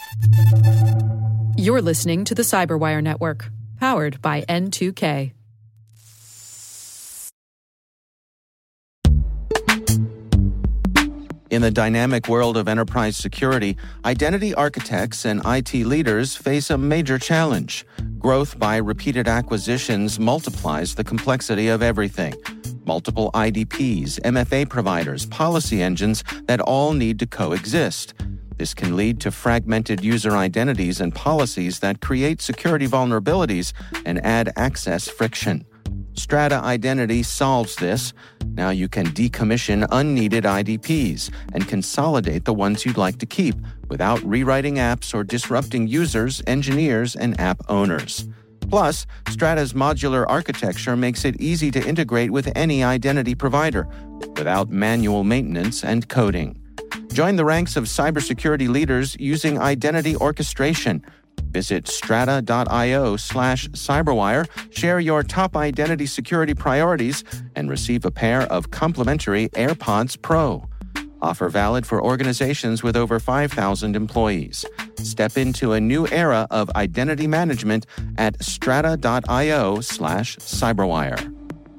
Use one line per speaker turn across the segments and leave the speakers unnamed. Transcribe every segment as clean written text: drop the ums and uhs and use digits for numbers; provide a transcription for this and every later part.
You're listening to the Cyberwire Network, powered by N2K.
In the dynamic world of enterprise security, identity architects and IT leaders face a major challenge. Growth by repeated acquisitions multiplies the complexity of everything. Multiple IDPs, MFA providers, policy engines that all need to coexist. This can lead to fragmented user identities and policies that create security vulnerabilities and add access friction. Strata Identity solves this. Now you can decommission unneeded IDPs and consolidate the ones you'd like to keep without rewriting apps or disrupting users, engineers, and app owners. Plus, Strata's modular architecture makes it easy to integrate with any identity provider without manual maintenance and coding. Join the ranks of cybersecurity leaders using identity orchestration. Visit strata.io/cyberwire, share your top identity security priorities, and receive a pair of complimentary AirPods Pro. Offer valid for organizations with over 5,000 employees. Step into a new era of identity management at strata.io/cyberwire.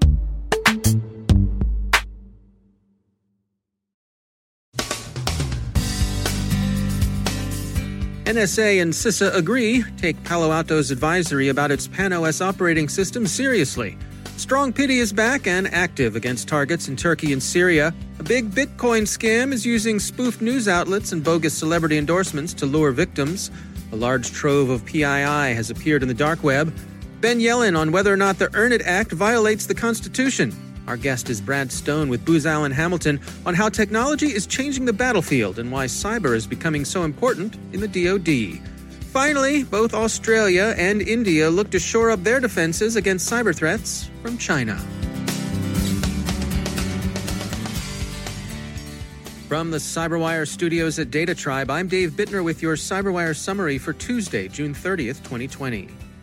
NSA and CISA agree, take Palo Alto's advisory about its PAN-OS operating system seriously. Strong Pity is back and active against targets in Turkey and Syria. A big Bitcoin scam is using spoofed news outlets and bogus celebrity endorsements to lure victims. A large trove of PII has appeared in the dark web. Ben Yellen on whether or not the Earn It Act violates the Constitution. Our guest is Brad Stone with Booz Allen Hamilton on how technology is changing the battlefield and why cyber is becoming so important in the DoD. Finally, both Australia and India look to shore up their defenses against cyber threats from China. From the CyberWire studios at Data Tribe, I'm Dave Bittner with your CyberWire summary for Tuesday, June 30th, 2020.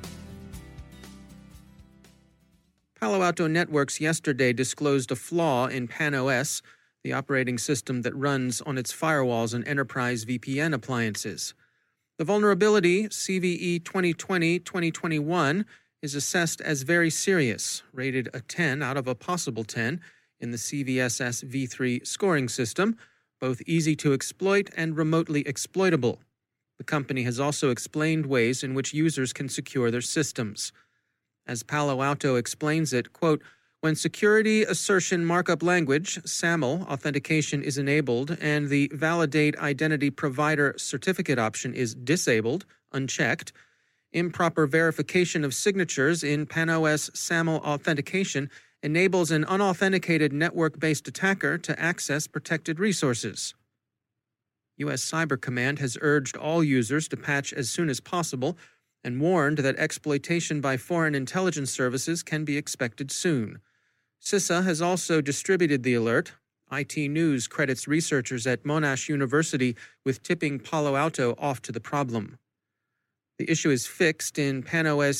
Palo Alto Networks yesterday disclosed a flaw in PAN-OS, the operating system that runs on its firewalls and enterprise VPN appliances. The vulnerability, CVE 2020-2021, is assessed as very serious, rated a 10 out of a possible 10 in the CVSS v3 scoring system, both easy to exploit and remotely exploitable. The company has also explained ways in which users can secure their systems. As Palo Alto explains it, quote, when security assertion markup language, SAML, authentication is enabled and the validate identity provider certificate option is disabled, unchecked, improper verification of signatures in PAN-OS SAML authentication enables an unauthenticated network-based attacker to access protected resources. U.S. Cyber Command has urged all users to patch as soon as possible and warned that exploitation by foreign intelligence services can be expected soon. CISA has also distributed the alert. IT News credits researchers at Monash University with tipping Palo Alto off to the problem. The issue is fixed in PAN-OS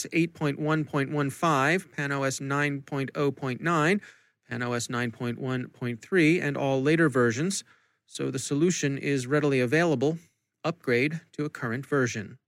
8.1.15, PAN-OS 9.0.9, PAN-OS 9.1.3, and all later versions, so the solution is readily available. Upgrade to a current version.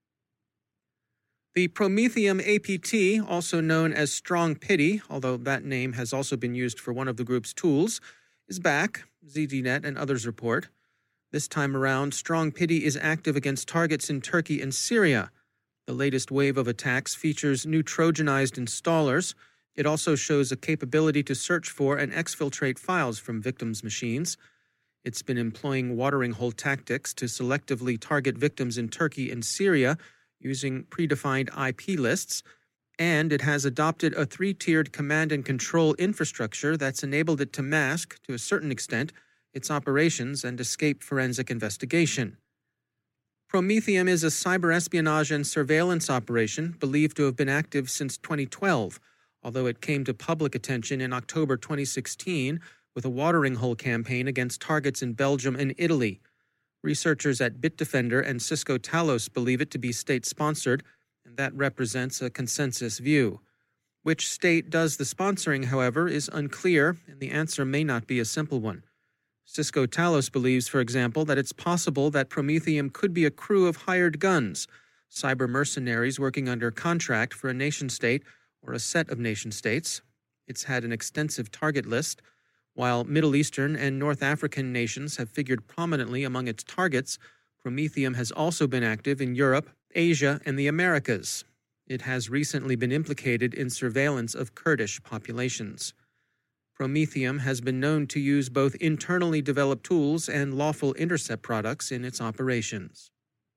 The Prometheum APT, also known as Strong Pity, although that name has also been used for one of the group's tools, is back, ZDNet and others report. This time around, Strong Pity is active against targets in Turkey and Syria. The latest wave of attacks features new Trojanized installers. It also shows a capability to search for and exfiltrate files from victims' machines. It's been employing watering hole tactics to selectively target victims in Turkey and Syria, using predefined IP lists, and it has adopted a 3-tiered command and control infrastructure that's enabled it to mask, to a certain extent, its operations and escape forensic investigation. Prometheum is a cyber espionage and surveillance operation believed to have been active since 2012, although it came to public attention in October 2016 with a watering hole campaign against targets in Belgium and Italy. Researchers at Bitdefender and Cisco Talos believe it to be state-sponsored, and that represents a consensus view. Which state does the sponsoring, however, is unclear, and the answer may not be a simple one. Cisco Talos believes, for example, that it's possible that Prometheum could be a crew of hired guns, cyber mercenaries working under contract for a nation-state or a set of nation-states. It's had an extensive target list. While Middle Eastern and North African nations have figured prominently among its targets, Prometheum has also been active in Europe, Asia, and the Americas. It has recently been implicated in surveillance of Kurdish populations. Prometheum has been known to use both internally developed tools and lawful intercept products in its operations.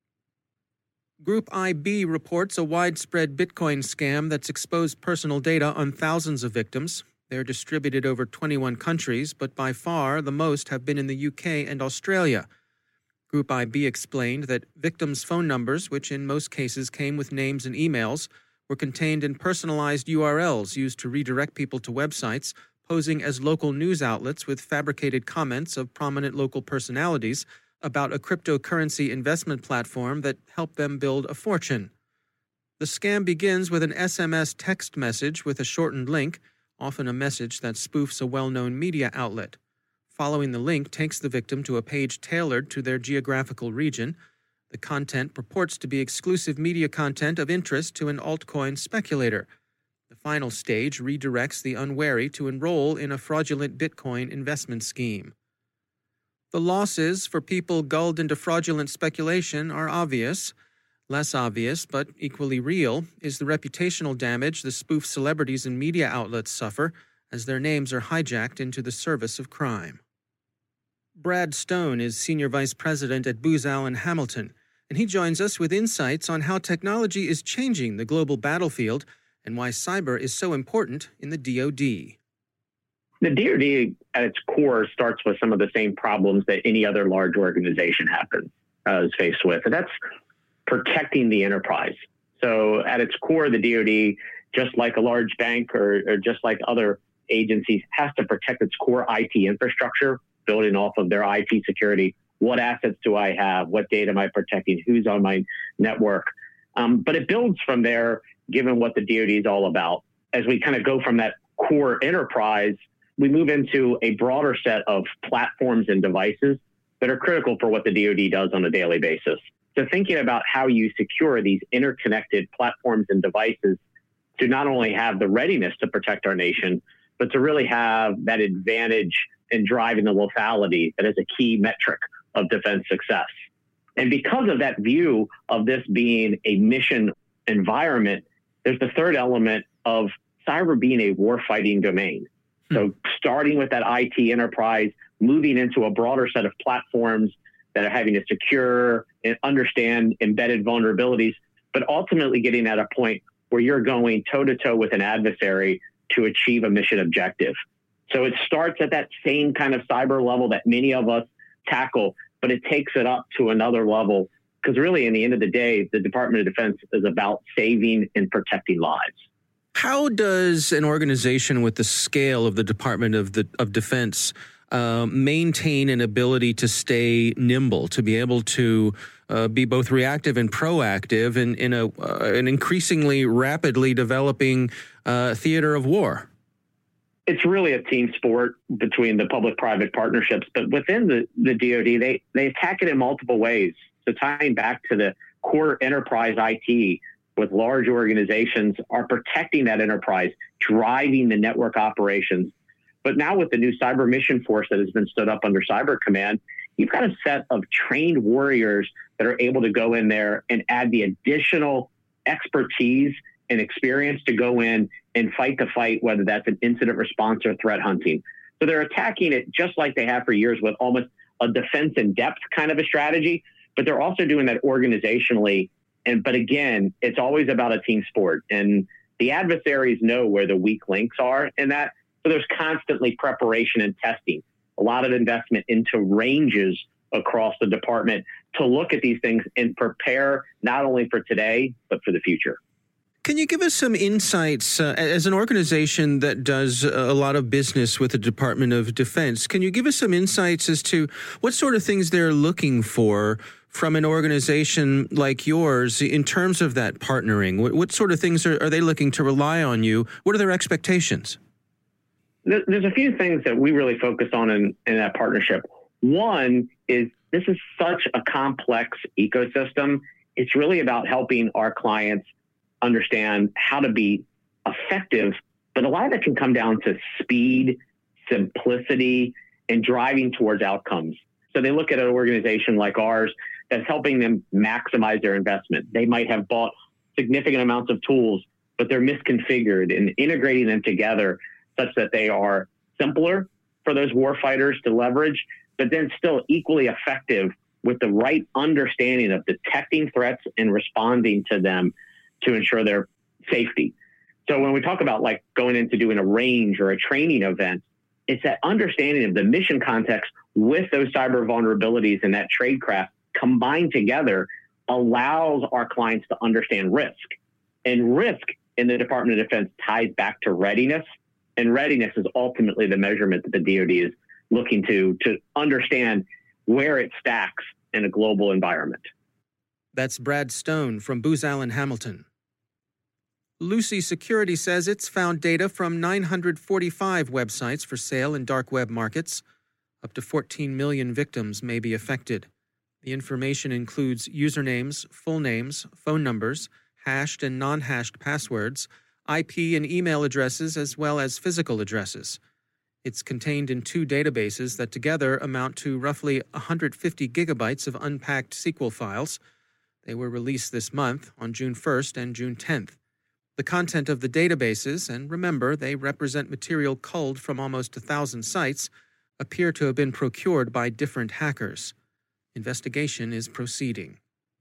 Group IB reports a widespread Bitcoin scam that's exposed personal data on thousands of victims. They're distributed over 21 countries, but by far the most have been in the UK and Australia. Group IB explained that victims' phone numbers, which in most cases came with names and emails, were contained in personalized URLs used to redirect people to websites, posing as local news outlets with fabricated comments of prominent local personalities about a cryptocurrency investment platform that helped them build a fortune. The scam begins with an SMS text message with a shortened link, often a message that spoofs a well-known media outlet. Following the link takes the victim to a page tailored to their geographical region. The content purports to be exclusive media content of interest to an altcoin speculator. The final stage redirects the unwary to enroll in a fraudulent Bitcoin investment scheme. The losses for people gulled into fraudulent speculation are obvious. Less obvious, but equally real, is the reputational damage the spoof celebrities and media outlets suffer as their names are hijacked into the service of crime. Brad Stone is Senior Vice President at Booz Allen Hamilton, and he joins us with insights on how technology is changing the global battlefield and why cyber is so important in the DoD.
The DoD, at its core, starts with some of the same problems that any other large organization is faced with, and that's protecting the enterprise. So at its core, the DoD, just like a large bank or just like other agencies, has to protect its core IT infrastructure, building off of their IT security. What assets do I have? What data am I protecting? Who's on my network? But it builds from there, given what the DoD is all about. As we kind of go from that core enterprise, we move into a broader set of platforms and devices that are critical for what the DoD does on a daily basis. So thinking about how you secure these interconnected platforms and devices to not only have the readiness to protect our nation, but to really have that advantage in driving the lethality that is a key metric of defense success. And because of that view of this being a mission environment, there's the third element of cyber being a warfighting domain. So starting with that IT enterprise, moving into a broader set of platforms that are having to secure and understand embedded vulnerabilities, but ultimately getting at a point where you're going toe-to-toe with an adversary to achieve a mission objective. So it starts at that same kind of cyber level that many of us tackle, but it takes it up to another level because really, in the end of the day, the Department of Defense is about saving and protecting lives.
How does an organization with the scale of the Department of Defense maintain an ability to stay nimble, to be able to be both reactive and proactive in an increasingly rapidly developing theater of war?
It's really a team sport between the public-private partnerships, but within the DoD, they attack it in multiple ways. So tying back to the core enterprise IT with large organizations are protecting that enterprise, driving the network operations. But now with the new cyber mission force that has been stood up under Cyber Command, you've got a set of trained warriors that are able to go in there and add the additional expertise and experience to go in and fight the fight, whether that's an incident response or threat hunting. So they're attacking it just like they have for years with almost a defense in depth kind of a strategy, but they're also doing that organizationally. But again, it's always about a team sport, and the adversaries know where the weak links are in that. So there's constantly preparation and testing, a lot of investment into ranges across the department to look at these things and prepare not only for today, but for the future.
Can you give us some insights as an organization that does a lot of business with the Department of Defense? Can you give us some insights as to what sort of things they're looking for from an organization like yours in terms of that partnering? What sort of things are they looking to rely on you? What are their expectations?
There's a few things that we really focus on in that partnership. One is this is such a complex ecosystem. It's really about helping our clients understand how to be effective, but a lot of it can come down to speed, simplicity, and driving towards outcomes. So they look at an organization like ours that's helping them maximize their investment. They might have bought significant amounts of tools, but they're misconfigured, and integrating them together such that they are simpler for those warfighters to leverage, but then still equally effective with the right understanding of detecting threats and responding to them to ensure their safety. So when we talk about like going into doing a range or a training event, it's that understanding of the mission context with those cyber vulnerabilities and that tradecraft combined together allows our clients to understand risk. And risk in the Department of Defense ties back to readiness. And readiness is ultimately the measurement that the DoD is looking to understand where it stacks in a global environment.
That's Brad Stone from Booz Allen Hamilton. Lucy Security says it's found data from 945 websites for sale in dark web markets. Up to 14 million victims may be affected. The information includes usernames, full names, phone numbers, hashed and non-hashed passwords, IP and email addresses, as well as physical addresses. It's contained in two databases that together amount to roughly 150 gigabytes of unpacked SQL files. They were released this month on June 1st and June 10th. The content of the databases, and remember, they represent material culled from almost 1,000 sites, appear to have been procured by different hackers. Investigation is proceeding.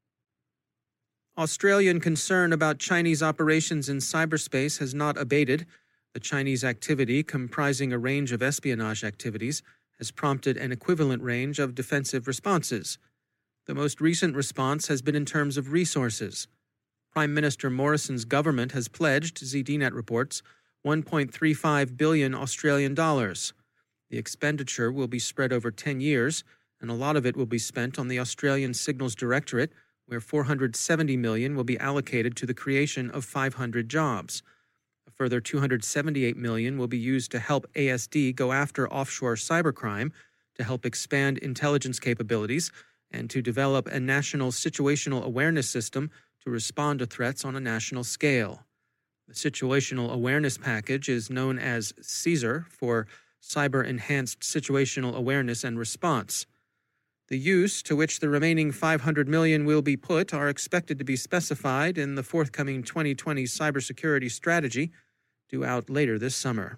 Australian concern about Chinese operations in cyberspace has not abated. The Chinese activity, comprising a range of espionage activities, has prompted an equivalent range of defensive responses. The most recent response has been in terms of resources. Prime Minister Morrison's government has pledged, ZDNet reports, 1.35 billion Australian dollars. The expenditure will be spread over 10 years, and a lot of it will be spent on the Australian Signals Directorate, where 470 million will be allocated to the creation of 500 jobs. A further 278 million will be used to help ASD go after offshore cybercrime, to help expand intelligence capabilities, and to develop a national situational awareness system to respond to threats on a national scale. The Situational Awareness Package is known as CSAR for Cyber Enhanced Situational Awareness and Response. The use to which the remaining 500 million will be put are expected to be specified in the forthcoming 2020 cybersecurity strategy, due out later this summer.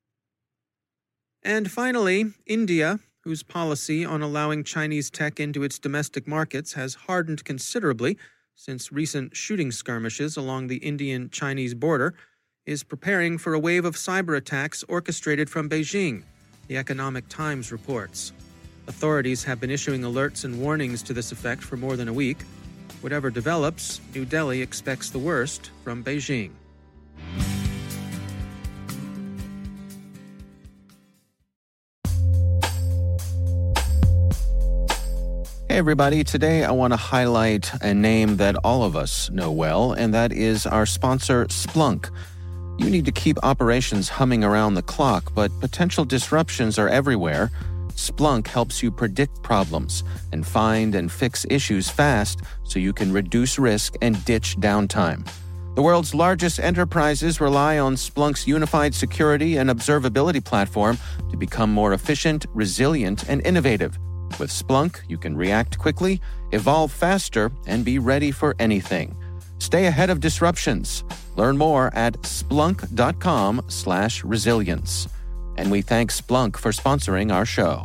And finally, India, whose policy on allowing Chinese tech into its domestic markets has hardened considerably since recent shooting skirmishes along the Indian-Chinese border, is preparing for a wave of cyber attacks orchestrated from Beijing, the Economic Times reports. Authorities have been issuing alerts and warnings to this effect for more than a week. Whatever develops, New Delhi expects the worst from Beijing.
Hey everybody, today I want to highlight a name that all of us know well, and that is our sponsor, Splunk. You need to keep operations humming around the clock, but potential disruptions are everywhere. Splunk helps you predict problems and find and fix issues fast so you can reduce risk and ditch downtime. The world's largest enterprises rely on Splunk's unified security and observability platform to become more efficient, resilient, and innovative. With Splunk, you can react quickly, evolve faster, and be ready for anything. Stay ahead of disruptions. Learn more at splunk.com/resilience. And we thank Splunk for sponsoring our show.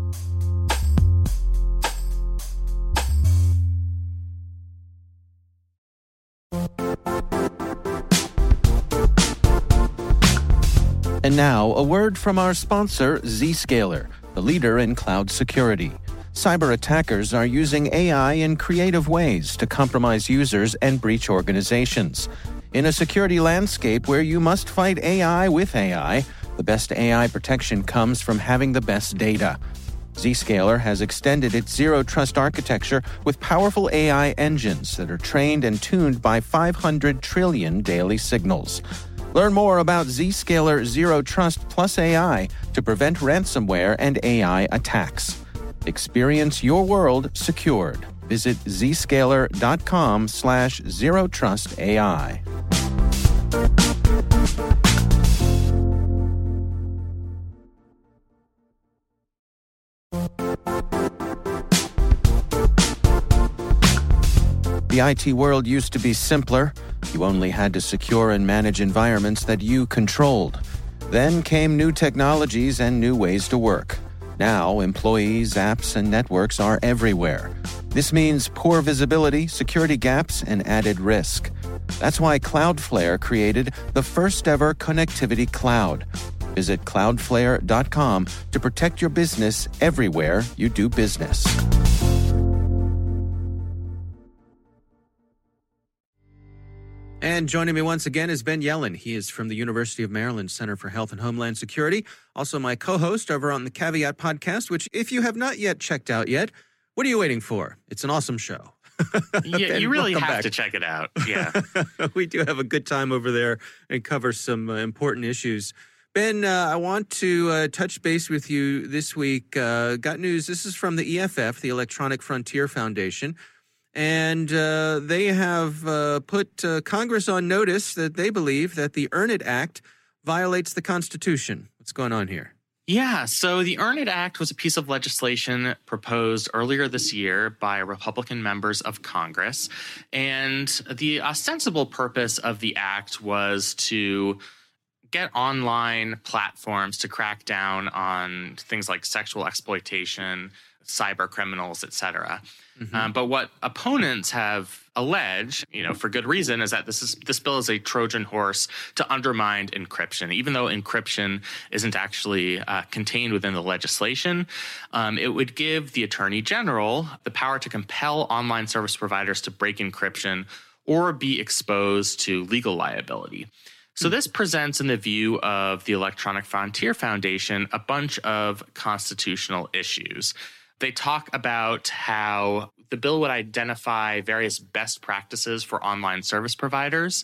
And now, a word from our sponsor, Zscaler, the leader in cloud security. Cyber attackers are using AI in creative ways to compromise users and breach organizations. In a security landscape where you must fight AI with AI, the best AI protection comes from having the best data. Zscaler has extended its zero-trust architecture with powerful AI engines that are trained and tuned by 500 trillion daily signals. Learn more about Zscaler Zero Trust Plus AI to prevent ransomware and AI attacks. Experience your world secured. Visit zscaler.com/zerotrustai. The IT world used to be simpler. You only had to secure and manage environments that you controlled. Then came new technologies and new ways to work. Now, employees, apps, and networks are everywhere. This means poor visibility, security gaps, and added risk. That's why Cloudflare created the first-ever connectivity cloud. Visit cloudflare.com to protect your business everywhere you do business.
And joining me once again is Ben Yelin. He is from the University of Maryland Center for Health and Homeland Security, also my co-host over on the Caveat podcast, which if you have not yet checked out yet, what are you waiting for? It's an awesome show.
Yeah,
Ben,
you really have
back.
to check it out. Yeah.
We do have a good time over there and cover some important issues. Ben, I want to touch base with you this week. Got news. This is from the EFF, the Electronic Frontier Foundation. And they have put Congress on notice that they believe that the Earn It Act violates the Constitution. What's going on here?
Yeah, so the Earn It Act was a piece of legislation proposed earlier this year by Republican members of Congress. And the ostensible purpose of the act was to get online platforms to crack down on things like sexual exploitation, cyber criminals, et cetera. Mm-hmm. But what opponents have alleged, for good reason, is that this bill is a Trojan horse to undermine encryption. Even though encryption isn't actually contained within the legislation, it would give the Attorney General the power to compel online service providers to break encryption or be exposed to legal liability. So this presents, in the view of the Electronic Frontier Foundation, a bunch of constitutional issues. They talk about how the bill would identify various best practices for online service providers,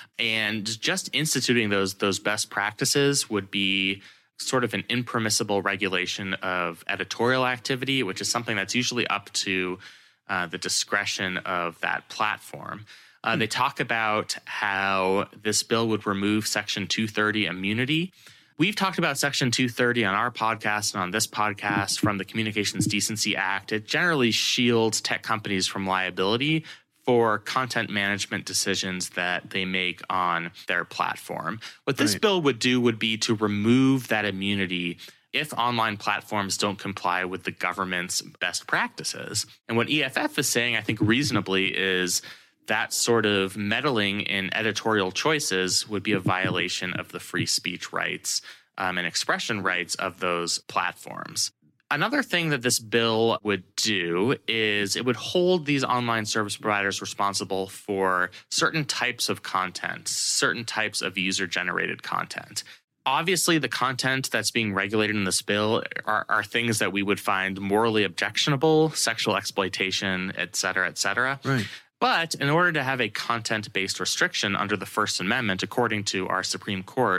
and just instituting those best practices would be sort of an impermissible regulation of editorial activity, which is something that's usually up to the discretion of that platform. They talk about how this bill would remove Section 230 immunity. We've talked about Section 230 on our podcast and on this podcast from the Communications Decency Act. It generally shields tech companies from liability for content management decisions that they make on their platform. What this bill would do would be to remove that immunity if online platforms don't comply with the government's best practices. And what EFF is saying, I think reasonably, is that sort of meddling in editorial choices would be a violation of the free speech rights and expression rights of those platforms. Another thing that this bill would do is it would hold these online service providers responsible for certain types of content, certain types of user-generated content. Obviously, the content that's being regulated in this bill are things that we would find morally objectionable, sexual exploitation, et cetera, et cetera.
Right.
But in order to have a content-based restriction under the First Amendment, according to our Supreme Court,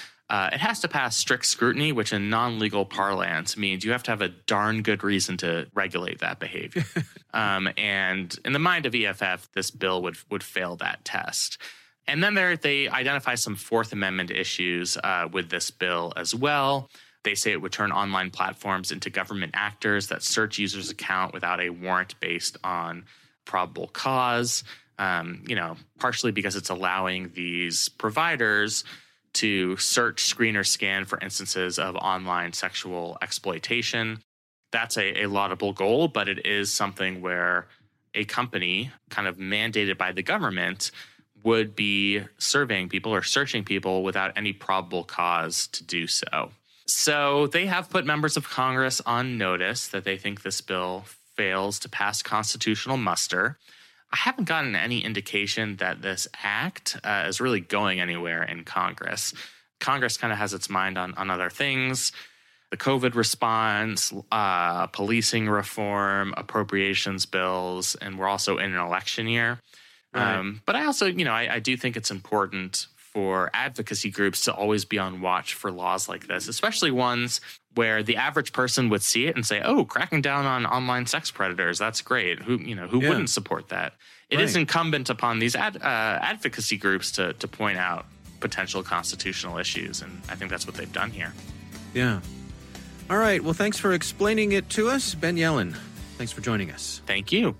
it has to pass strict scrutiny, which in non-legal parlance means you have to have a darn good reason to regulate that behavior. And in the mind of EFF, this bill would fail that test. And then they identify some Fourth Amendment issues with this bill as well. They say it would turn online platforms into government actors that search users' account without a warrant based on probable cause, partially because it's allowing these providers to search, screen, or scan for instances of online sexual exploitation. That's a laudable goal, but it is something where a company kind of mandated by the government would be surveying people or searching people without any probable cause to do so. So they have put members of Congress on notice that they think this bill fails to pass constitutional muster. I haven't gotten any indication that this act is really going anywhere in Congress. Congress kind of has its mind on other things: the COVID response, policing reform, appropriations bills, and we're also in an election year. Right. But I also, I do think it's important for advocacy groups to always be on watch for laws like this, especially ones where the average person would see it and say, oh, cracking down on online sex predators, that's great. Who wouldn't support that? It is incumbent upon these advocacy groups to point out potential constitutional issues, and I think that's what they've done here.
Yeah. All right. Well, thanks for explaining it to us, Ben Yelin. Thanks for joining us.
Thank you.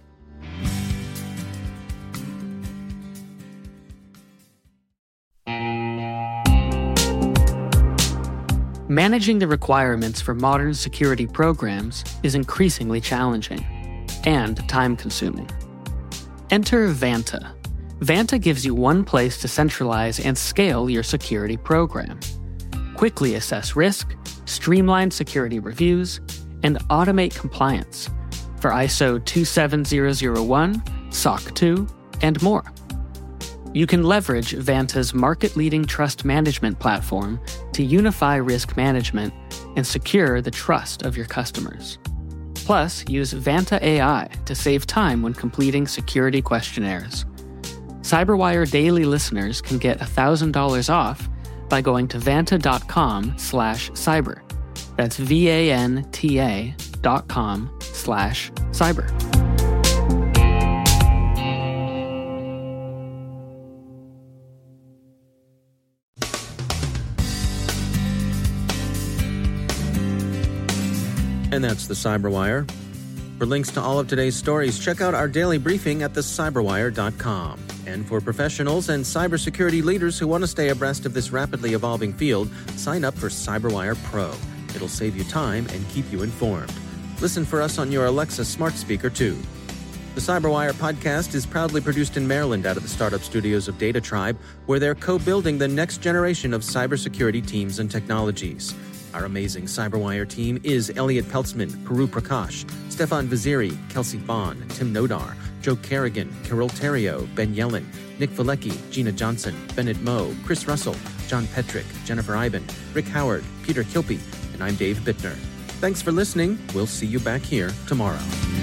Managing the requirements for modern security programs is increasingly challenging and time-consuming. Enter Vanta. Vanta gives you one place to centralize and scale your security program. Quickly assess risk, streamline security reviews, and automate compliance for ISO 27001, SOC 2, and more. You can leverage Vanta's market-leading trust management platform to unify risk management and secure the trust of your customers. Plus, use Vanta AI to save time when completing security questionnaires. CyberWire Daily listeners can get $1,000 off by going to vanta.com/cyber. That's VANTA.com/cyber.
And that's the Cyberwire. For links to all of today's stories, check out our daily briefing at thecyberwire.com. And for professionals and cybersecurity leaders who want to stay abreast of this rapidly evolving field, sign up for CyberWire Pro. It'll save you time and keep you informed. Listen for us on your Alexa smart speaker, too. The Cyberwire podcast is proudly produced in Maryland out of the startup studios of Data Tribe, where they're co-building the next generation of cybersecurity teams and technologies. Our amazing Cyberwire team is Elliot Peltzman, Puru Prakash, Stefan Vaziri, Kelsey Bond, Tim Nodar, Joe Kerrigan, Carol Terrio, Ben Yelin, Nick Valecki, Gina Johnson, Bennett Moe, Chris Russell, John Petrick, Jennifer Iben, Rick Howard, Peter Kilpie, and I'm Dave Bittner. Thanks for listening. We'll see you back here tomorrow.